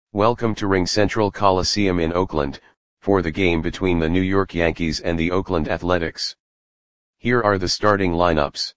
Welcome to RingCentral Coliseum in Oakland, for the game between the New York Yankees and the Oakland Athletics. Here are the starting lineups.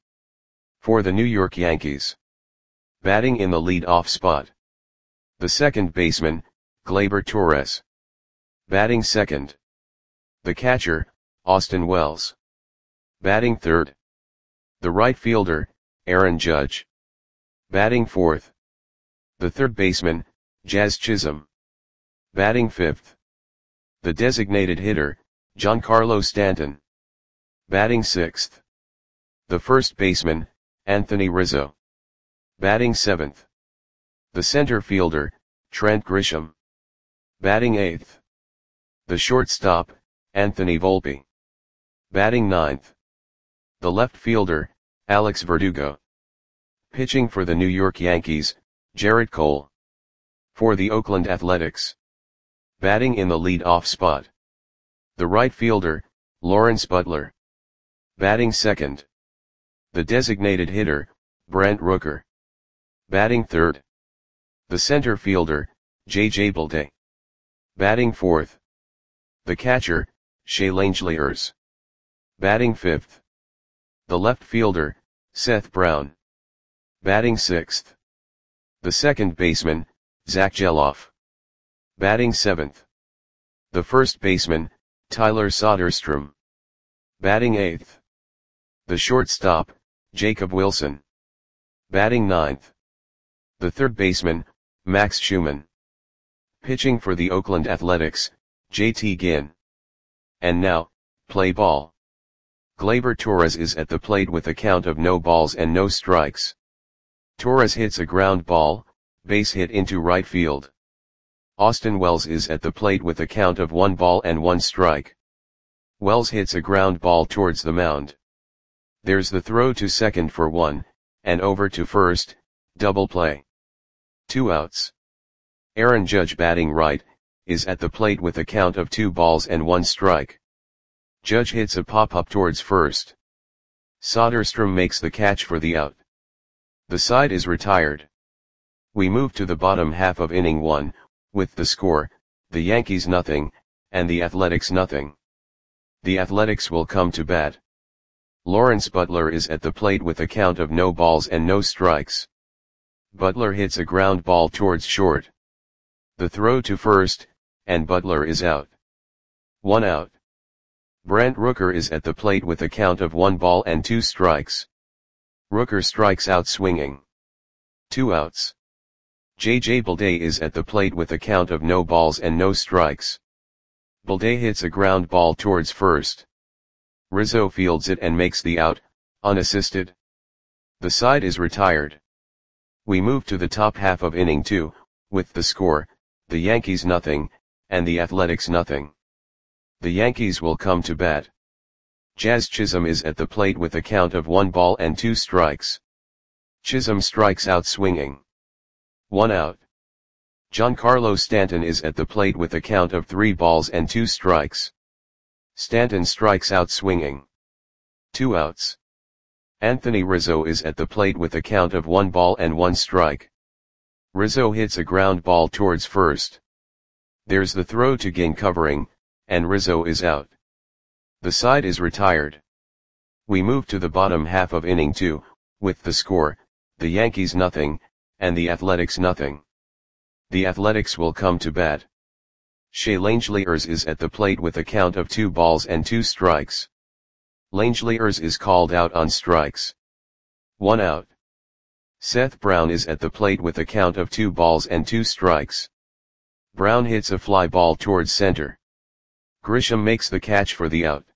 For the New York Yankees. Batting in the lead-off spot. The second baseman, Gleyber Torres. Batting second. The catcher, Austin Wells. Batting third. The right fielder, Aaron Judge. Batting fourth. The third baseman, Jazz Chisholm. Batting fifth. The designated hitter, Giancarlo Stanton. Batting sixth. The first baseman, Anthony Rizzo. Batting seventh. The center fielder, Trent Grisham. Batting eighth. The shortstop, Anthony Volpe. Batting ninth. The left fielder, Alex Verdugo. Pitching for the New York Yankees, Gerrit Cole. For the Oakland Athletics. Batting in the lead-off spot. The right fielder, Lawrence Butler. Batting second. The designated hitter, Brent Rooker. Batting third. The center fielder, J.J. Bleday. Batting fourth. The catcher, Shea Langeliers. Batting fifth. The left fielder, Seth Brown. Batting sixth. The second baseman, Zach Gelof. Batting seventh. The first baseman, Tyler Soderstrom. Batting eighth. The shortstop, Jacob Wilson. Batting ninth. The third baseman, Max Schumann. Pitching for the Oakland Athletics, J.T. Ginn. And now, play ball. Gleyber Torres is at the plate with a count of no balls and no strikes. Torres hits a ground ball, base hit into right field. Austin Wells is at the plate with a count of 1 ball and 1 strike. Wells hits a ground ball towards the mound. There's the throw to second for 1, and over to first, double play. 2 outs. Aaron Judge, batting right, is at the plate with a count of 2 balls and 1 strike. Judge hits a pop-up towards first. Soderstrom makes the catch for the out. The side is retired. We move to the bottom half of inning 1, with the score, the Yankees nothing, and the Athletics nothing. The Athletics will come to bat. Lawrence Butler is at the plate with a count of no balls and no strikes. Butler hits a ground ball towards short. The throw to first, and Butler is out. 1 out. Brent Rooker is at the plate with a count of 1 ball and 2 strikes. Rooker strikes out swinging. 2 outs. J.J. Bleday is at the plate with a count of no balls and no strikes. Bleday hits a ground ball towards first. Rizzo fields it and makes the out, unassisted. The side is retired. We move to the top half of inning 2, with the score, the Yankees nothing, and the Athletics nothing. The Yankees will come to bat. Jazz Chisholm is at the plate with a count of 1 ball and 2 strikes. Chisholm strikes out swinging. 1 out. Giancarlo Stanton is at the plate with a count of 3 balls and 2 strikes. Stanton strikes out swinging. 2 outs. Anthony Rizzo is at the plate with a count of 1 ball and 1 strike. Rizzo hits a ground ball towards first. There's the throw to Ginn covering, and Rizzo is out. The side is retired. We move to the bottom half of inning 2, with the score, the Yankees nothing, and the Athletics nothing. The Athletics will come to bat. Shea Langeliers is at the plate with a count of 2 balls and 2 strikes. Langeliers is called out on strikes. 1 out. Seth Brown is at the plate with a count of 2 balls and 2 strikes. Brown hits a fly ball towards center. Grisham makes the catch for the out.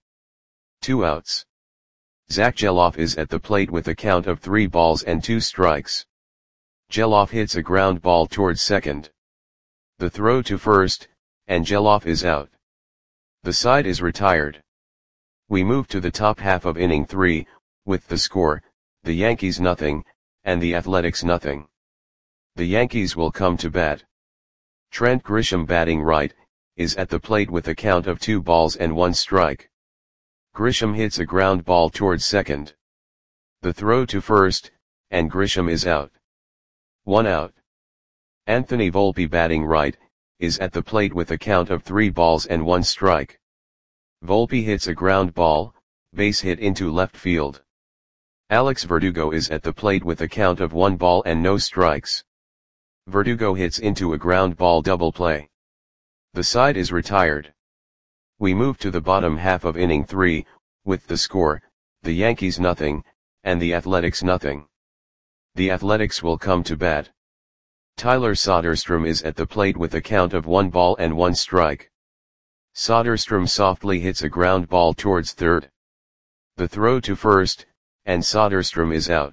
2 outs. Zach Gelof is at the plate with a count of 3 balls and 2 strikes. Gelof hits a ground ball towards second. The throw to first, and Gelof is out. The side is retired. We move to the top half of inning 3, with the score, the Yankees nothing, and the Athletics nothing. The Yankees will come to bat. Trent Grisham, batting right, is at the plate with a count of 2 balls and 1 strike. Grisham hits a ground ball towards second. The throw to first, and Grisham is out. 1 out. Anthony Volpe, batting right, is at the plate with a count of 3 balls and 1 strike. Volpe hits a ground ball, base hit into left field. Alex Verdugo is at the plate with a count of 1 ball and no strikes. Verdugo hits into a ground ball double play. The side is retired. We move to the bottom half of inning 3, with the score, the Yankees nothing, and the Athletics nothing. The Athletics will come to bat. Tyler Soderstrom is at the plate with a count of 1 ball and 1 strike. Soderstrom softly hits a ground ball towards third. The throw to first, and Soderstrom is out.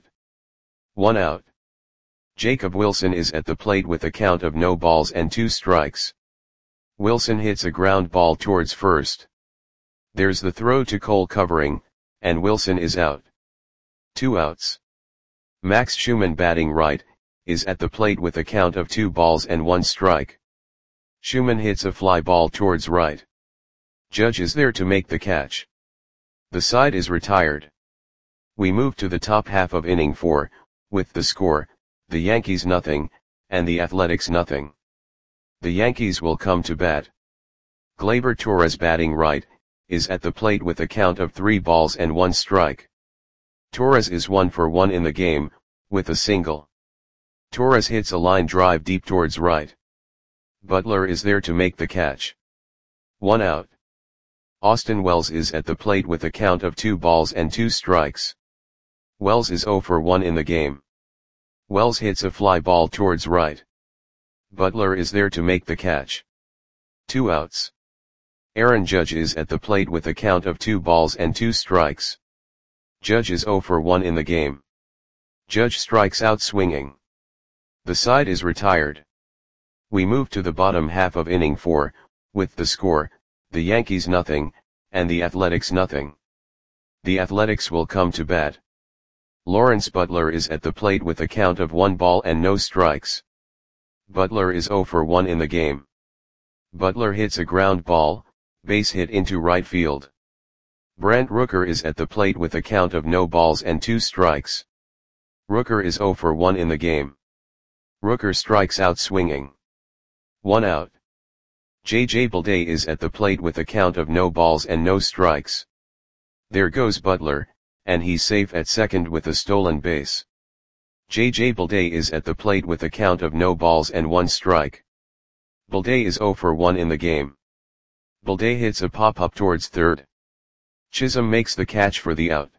1 out. Jacob Wilson is at the plate with a count of no balls and 2 strikes. Wilson hits a ground ball towards first. There's the throw to Cole covering, and Wilson is out. 2 outs. Max Schumann batting right, is at the plate with a count of 2 balls and 1 strike. Schumann hits a fly ball towards right. Judge is there to make the catch. The side is retired. We move to the top half of inning 4, with the score, the Yankees nothing, and the Athletics nothing. The Yankees will come to bat. Gleyber Torres batting right, is at the plate with a count of 3 balls and 1 strike. Torres is 1 for 1 in the game, with a single. Torres hits a line drive deep towards right. Butler is there to make the catch. 1 out. Austin Wells is at the plate with a count of 2 balls and 2 strikes. Wells is 0 for 1 in the game. Wells hits a fly ball towards right. Butler is there to make the catch. 2 outs. Aaron Judge is at the plate with a count of 2 balls and 2 strikes. Judge is 0 for 1 in the game. Judge strikes out swinging. The side is retired. We move to the bottom half of inning 4, with the score, the Yankees nothing, and the Athletics nothing. The Athletics will come to bat. Lawrence Butler is at the plate with a count of 1 ball and no strikes. Butler is 0 for 1 in the game. Butler hits a ground ball, base hit into right field. Brent Rooker is at the plate with a count of no balls and 2 strikes. Rooker is 0 for 1 in the game. Rooker strikes out swinging. 1 out. J.J. Bleday is at the plate with a count of no balls and no strikes. There goes Butler, and he's safe at second with a stolen base. J.J. Bleday is at the plate with a count of no balls and 1 strike. Bleday is 0 for 1 in the game. Bleday hits a pop-up towards third. Chisholm makes the catch for the out.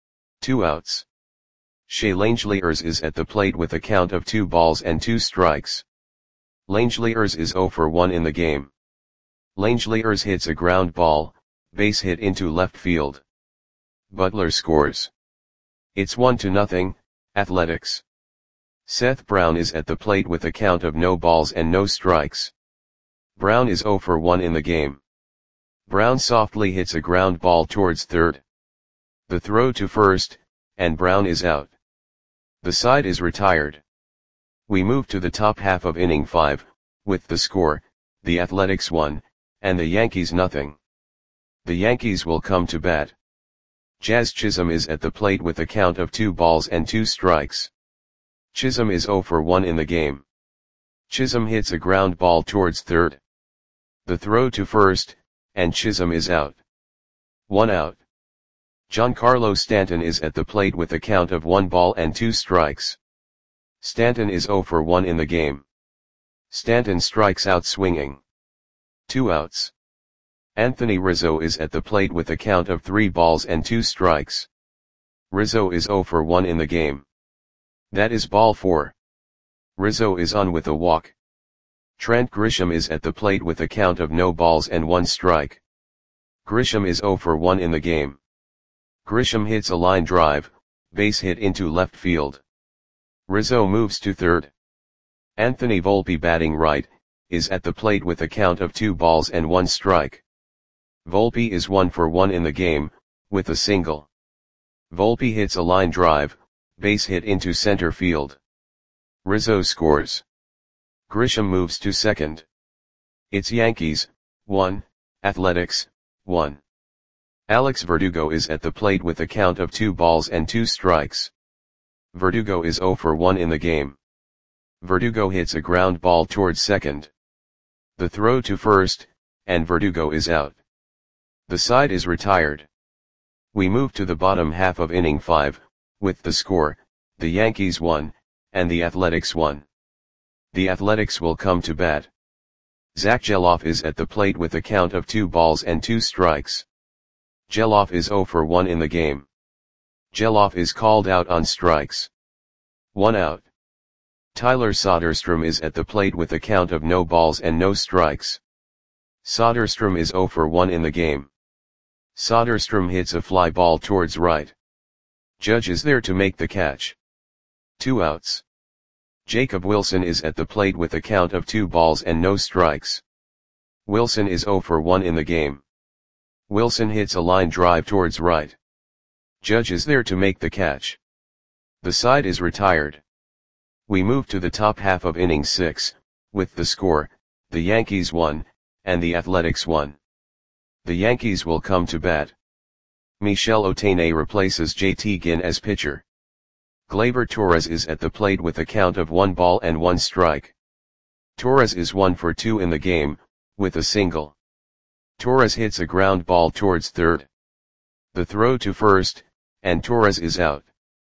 2 outs. Shea Langeliers is at the plate with a count of 2 balls and 2 strikes. Langeliers is 0 for 1 in the game. Langeliers hits a ground ball, base hit into left field. Butler scores. It's 1-0, Athletics. Seth Brown is at the plate with a count of no balls and no strikes. Brown is 0 for 1 in the game. Brown softly hits a ground ball towards third. The throw to first, and Brown is out. The side is retired. We move to the top half of inning 5, with the score, the Athletics 1, and the Yankees nothing. The Yankees will come to bat. Jazz Chisholm is at the plate with a count of 2 balls and 2 strikes. Chisholm is 0 for 1 in the game. Chisholm hits a ground ball towards third. The throw to first, and Chisholm is out. 1 out. Giancarlo Stanton is at the plate with a count of 1 ball and 2 strikes. Stanton is 0 for 1 in the game. Stanton strikes out swinging. 2 outs. Anthony Rizzo is at the plate with a count of 3 balls and 2 strikes. Rizzo is 0 for 1 in the game. That is ball 4. Rizzo is on with a walk. Trent Grisham is at the plate with a count of no balls and 1 strike. Grisham is 0 for 1 in the game. Grisham hits a line drive, base hit into left field. Rizzo moves to third. Anthony Volpe batting right, is at the plate with a count of 2 balls and 1 strike. Volpe is 1 for 1 in the game, with a single. Volpe hits a line drive, base hit into center field. Rizzo scores. Grisham moves to second. It's Yankees, 1, Athletics, 1. Alex Verdugo is at the plate with a count of 2 balls and 2 strikes. Verdugo is 0 for 1 in the game. Verdugo hits a ground ball towards second. The throw to first, and Verdugo is out. The side is retired. We move to the bottom half of inning 5, with the score, the Yankees 1, and the Athletics 1. The Athletics will come to bat. Zach Gelof is at the plate with a count of 2 balls and 2 strikes. Gelof is 0 for 1 in the game. Gelof is called out on strikes. 1 out. Tyler Soderstrom is at the plate with a count of no balls and no strikes. Soderstrom is 0 for 1 in the game. Soderstrom hits a fly ball towards right. Judge is there to make the catch. 2 outs. Jacob Wilson is at the plate with a count of 2 balls and no strikes. Wilson is 0 for 1 in the game. Wilson hits a line drive towards right. Judge is there to make the catch. The side is retired. We move to the top half of inning 6, with the score, the Yankees 1, and the Athletics 1. The Yankees will come to bat. Michel Otene replaces JT Ginn as pitcher. Gleyber Torres is at the plate with a count of 1 ball and 1 strike. Torres is 1 for 2 in the game, with a single. Torres hits a ground ball towards third. The throw to first, and Torres is out.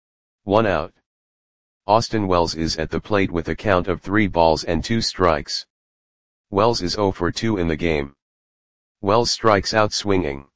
1 out. Austin Wells is at the plate with a count of 3 balls and 2 strikes. Wells is 0 for 2 in the game. Wells strikes out swinging.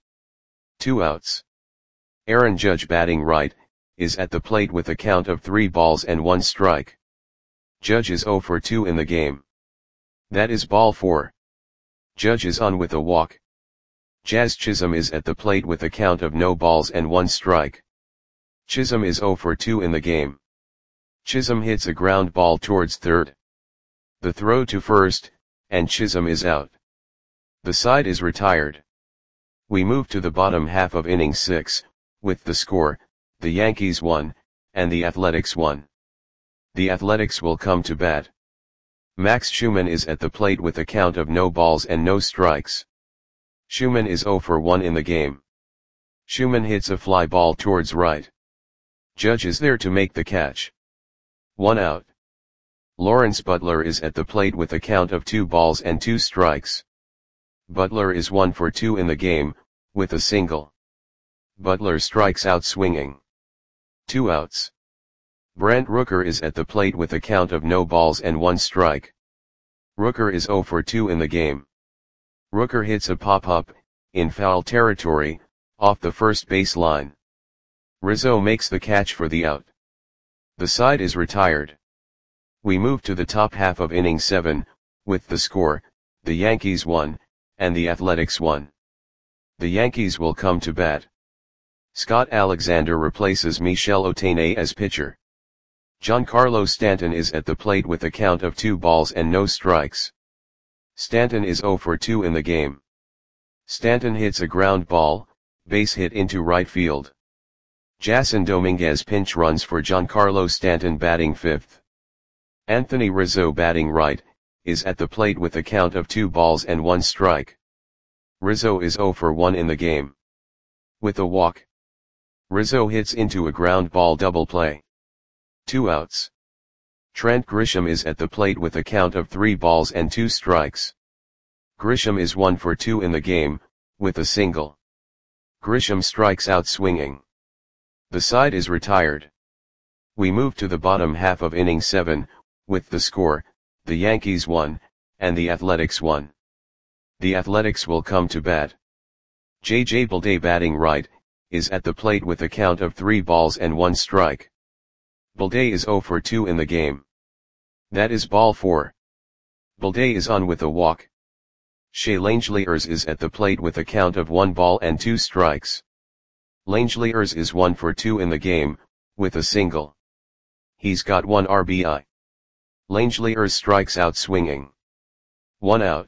2 outs. Aaron Judge batting right, is at the plate with a count of 3 balls and 1 strike. Judge is 0 for 2 in the game. That is ball 4. Judge is on with a walk. Jazz Chisholm is at the plate with a count of no balls and 1 strike. Chisholm is 0 for 2 in the game. Chisholm hits a ground ball towards third. The throw to first, and Chisholm is out. The side is retired. We move to the bottom half of inning 6, with the score, the Yankees 1, and the Athletics 1. The Athletics will come to bat. Max Schumann is at the plate with a count of no balls and no strikes. Schumann is 0 for 1 in the game. Schumann hits a fly ball towards right. Judge is there to make the catch. 1 out. Lawrence Butler is at the plate with a count of 2 balls and 2 strikes. Butler is 1 for 2 in the game, with a single. Butler strikes out swinging. 2 outs. Brent Rooker is at the plate with a count of no balls and 1 strike. Rooker is 0 for 2 in the game. Rooker hits a pop-up, in foul territory, off the first base line. Rizzo makes the catch for the out. The side is retired. We move to the top half of inning 7, with the score, the Yankees 1, and the Athletics 1. The Yankees will come to bat. Scott Alexander replaces Michel Otene as pitcher. Giancarlo Stanton is at the plate with a count of 2 balls and no strikes. Stanton is 0 for 2 in the game. Stanton hits a ground ball, base hit into right field. Jason Dominguez pinch runs for Giancarlo Stanton batting 5th. Anthony Rizzo batting right, is at the plate with a count of 2 balls and 1 strike. Rizzo is 0 for 1 in the game. With a walk, Rizzo hits into a ground ball double play. 2 outs. Trent Grisham is at the plate with a count of 3 balls and 2 strikes. Grisham is 1 for 2 in the game, with a single. Grisham strikes out swinging. The side is retired. We move to the bottom half of inning 7, with the score, the Yankees 1, and the Athletics 1. The Athletics will come to bat. J.J. Bleday batting right, is at the plate with a count of 3 balls and 1 strike. Bleday is 0 for 2 in the game. That is ball 4. Bleday is on with a walk. Shea Langeliers is at the plate with a count of 1 ball and 2 strikes. Langeliers is 1 for 2 in the game, with a single. He's got 1 RBI. Langeliers strikes out swinging. 1 out.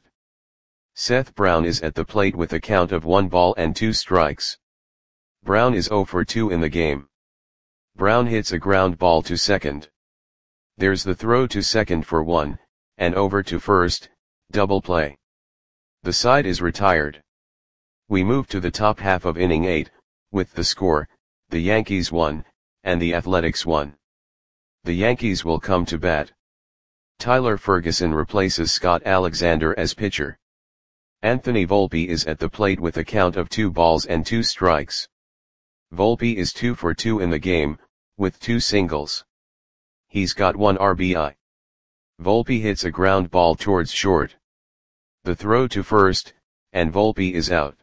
Seth Brown is at the plate with a count of 1 ball and 2 strikes. Brown is 0 for 2 in the game. Brown hits a ground ball to second. There's the throw to second for 1, and over to first, double play. The side is retired. We move to the top half of inning 8, with the score, the Yankees 1, and the Athletics 1. The Yankees will come to bat. Tyler Ferguson replaces Scott Alexander as pitcher. Anthony Volpe is at the plate with a count of 2 balls and 2 strikes. Volpe is 2 for 2 in the game, with 2 singles. He's got 1 RBI. Volpe hits a ground ball towards short. The throw to first, and Volpe is out.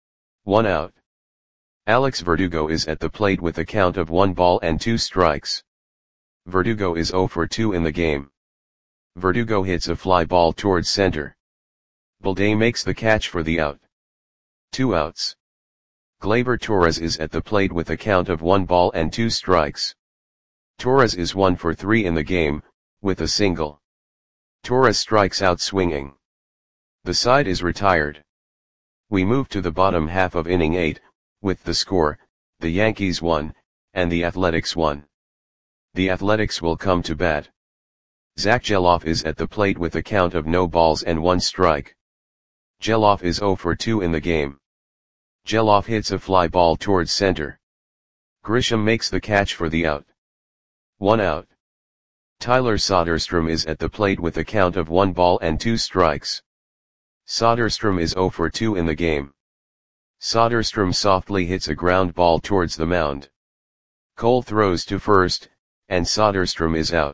1 out. Alex Verdugo is at the plate with a count of 1 ball and 2 strikes. Verdugo is 0 for 2 in the game. Verdugo hits a fly ball towards center. Balday makes the catch for the out. 2 outs. Gleyber Torres is at the plate with a count of 1 ball and 2 strikes. Torres is 1 for 3 in the game, with a single. Torres strikes out swinging. The side is retired. We move to the bottom half of inning 8, with the score, the Yankees 1, and the Athletics 1. The Athletics will come to bat. Zach Gelof is at the plate with a count of no balls and 1 strike. Gelof is 0 for 2 in the game. Gelof hits a fly ball towards center. Grisham makes the catch for the out. 1 out. Tyler Soderstrom is at the plate with a count of 1 ball and 2 strikes. Soderstrom is 0 for 2 in the game. Soderstrom softly hits a ground ball towards the mound. Cole throws to first, and Soderstrom is out.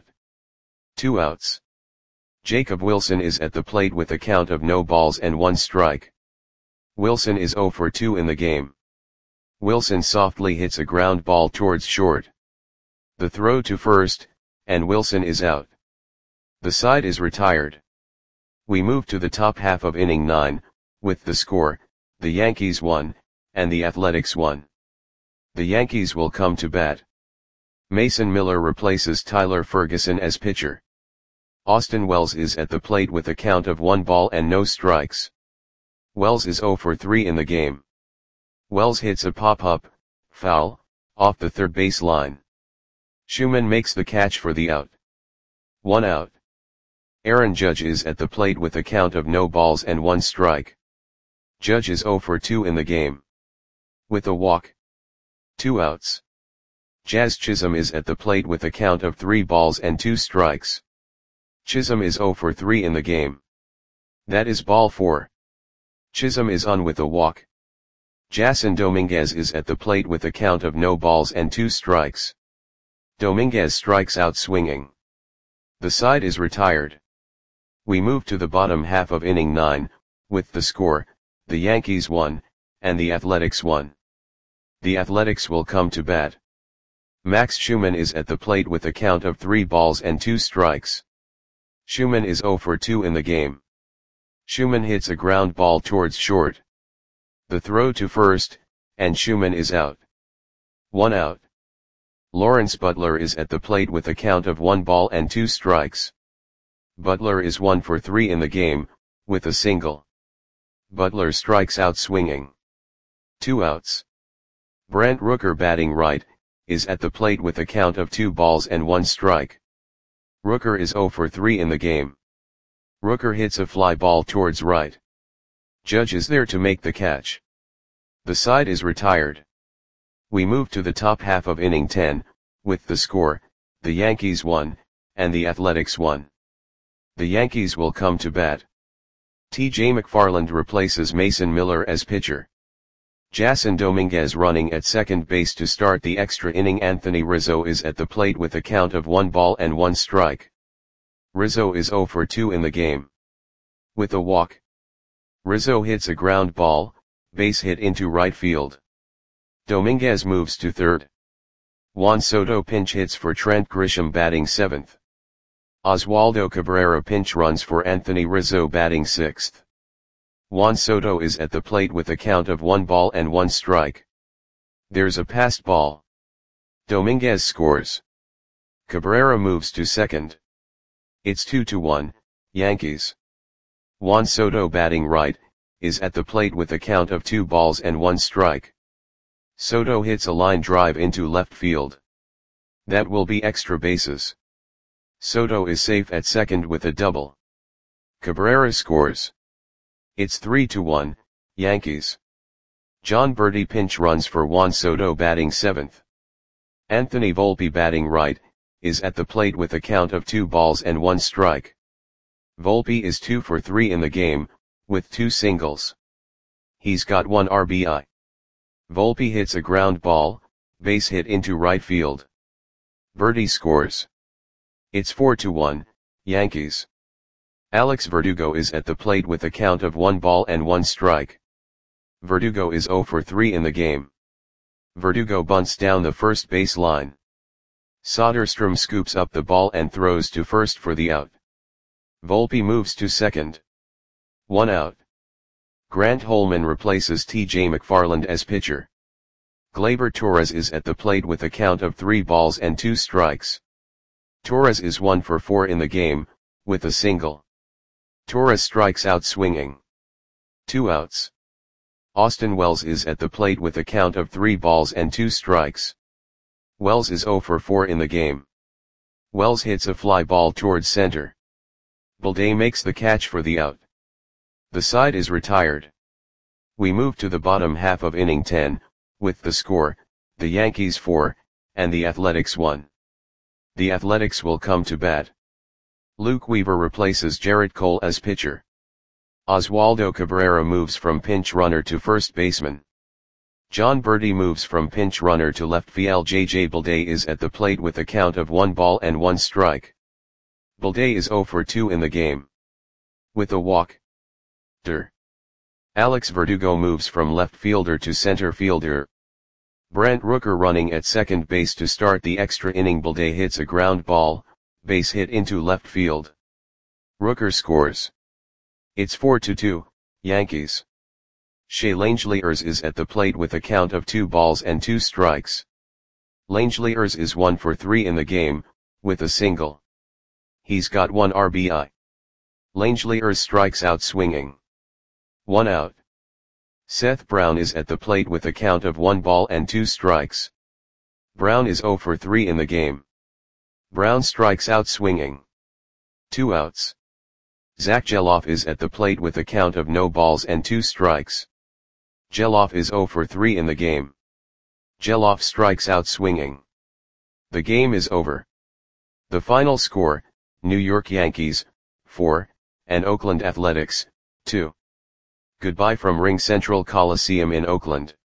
2 outs. Jacob Wilson is at the plate with a count of no balls and 1 strike. Wilson is 0 for 2 in the game. Wilson softly hits a ground ball towards short. The throw to first, and Wilson is out. The side is retired. We move to the top half of inning 9, with the score, the Yankees 1, and the Athletics 1. The Yankees will come to bat. Mason Miller replaces Tyler Ferguson as pitcher. Austin Wells is at the plate with a count of 1 ball and no strikes. Wells is 0 for 3 in the game. Wells hits a pop-up, foul, off the third base line. Schumann makes the catch for the out. 1 out. Aaron Judge is at the plate with a count of no balls and 1 strike. Judge is 0 for 2 in the game. With a walk. 2 outs. Jazz Chisholm is at the plate with a count of 3 balls and 2 strikes. Chisholm is 0 for 3 in the game. That is ball 4. Chisholm is on with a walk. Jason Dominguez is at the plate with a count of no balls and 2 strikes. Dominguez strikes out swinging. The side is retired. We move to the bottom half of inning 9, with the score, the Yankees 1, and the Athletics 1. The Athletics will come to bat. Max Schumann is at the plate with a count of 3 balls and 2 strikes. Schumann is 0 for 2 in the game. Schumann hits a ground ball towards short. The throw to first, and Schumann is out. 1 out. Lawrence Butler is at the plate with a count of 1 ball and 2 strikes. Butler is 1 for 3 in the game, with a single. Butler strikes out swinging. 2 outs. Brent Rooker batting right, is at the plate with a count of 2 balls and 1 strike. Rooker is 0 for 3 in the game. Rooker hits a fly ball towards right. Judge is there to make the catch. The side is retired. We move to the top half of inning 10, with the score, the Yankees 1, and the Athletics 1. The Yankees will come to bat. T.J. McFarland replaces Mason Miller as pitcher. Jason Dominguez running at second base to start the extra inning. Anthony Rizzo is at the plate with a count of 1 ball and 1 strike. Rizzo is 0 for 2 in the game. With a walk. Rizzo hits a ground ball, base hit into right field. Dominguez moves to third. Juan Soto pinch hits for Trent Grisham batting 7th. Oswaldo Cabrera pinch runs for Anthony Rizzo batting 6th. Juan Soto is at the plate with a count of 1 ball and 1 strike. There's a passed ball. Dominguez scores. Cabrera moves to second. It's 2-1, Yankees. Juan Soto batting right, is at the plate with a count of 2 balls and 1 strike. Soto hits a line drive into left field. That will be extra bases. Soto is safe at second with a double. Cabrera scores. It's 3-1, Yankees. John Berti pinch runs for Juan Soto batting 7th. Anthony Volpe batting right, is at the plate with a count of 2 balls and 1 strike. Volpe is 2 for 3 in the game, with 2 singles. He's got 1 RBI. Volpe hits a ground ball, base hit into right field. Berti scores. It's 4-1, Yankees. Alex Verdugo is at the plate with a count of 1 ball and 1 strike. Verdugo is 0 for 3 in the game. Verdugo bunts down the first base line. Soderstrom scoops up the ball and throws to first for the out. Volpe moves to second. 1 out. Grant Holman replaces T.J. McFarland as pitcher. Gleyber Torres is at the plate with a count of 3 balls and 2 strikes. Torres is 1 for 4 in the game, with a single. Torres strikes out swinging. 2 outs. Austin Wells is at the plate with a count of 3 balls and 2 strikes. Wells is 0 for 4 in the game. Wells hits a fly ball towards center. Balday makes the catch for the out. The side is retired. We move to the bottom half of inning 10, with the score, the Yankees 4, and the Athletics 1. The Athletics will come to bat. Luke Weaver replaces Jarrett Cole as pitcher. Oswaldo Cabrera moves from pinch runner to first baseman. John Berti moves from pinch runner to left field. J.J. Balday is at the plate with a count of 1 ball and 1 strike. Balday is 0 for 2 in the game. With a walk. Alex Verdugo moves from left fielder to center fielder. Brent Rooker running at second base to start the extra inning. Balday hits a ground ball, base hit into left field. Rooker scores. It's 4-2, Yankees. Shea Langeliers is at the plate with a count of 2 balls and 2 strikes. Langeliers is 1 for 3 in the game, with a single. He's got 1 RBI. Langeliers strikes out swinging. 1 out. Seth Brown is at the plate with a count of 1 ball and 2 strikes. Brown is 0 for 3 in the game. Brown strikes out swinging. 2 outs. Zach Geloff is at the plate with a count of no balls and 2 strikes. Geloff is 0 for 3 in the game. Geloff strikes out swinging. The game is over. The final score, New York Yankees, 4, and Oakland Athletics, 2. Goodbye from RingCentral Coliseum in Oakland.